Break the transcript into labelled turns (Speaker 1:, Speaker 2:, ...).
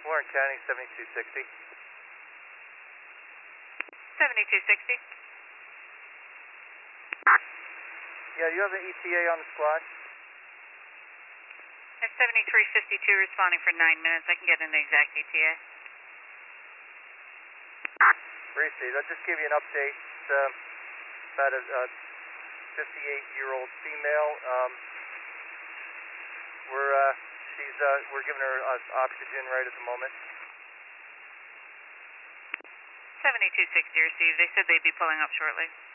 Speaker 1: Warren County, 7260.
Speaker 2: 7260.
Speaker 1: Yeah, you have an ETA on the squad?
Speaker 2: That's 7352 responding for 9 minutes. I can get an exact ETA.
Speaker 1: Received. I'll just give you an update. About a 58-year-old female. We're giving her oxygen right at the moment.
Speaker 2: 7260 received. They said they'd be pulling up shortly.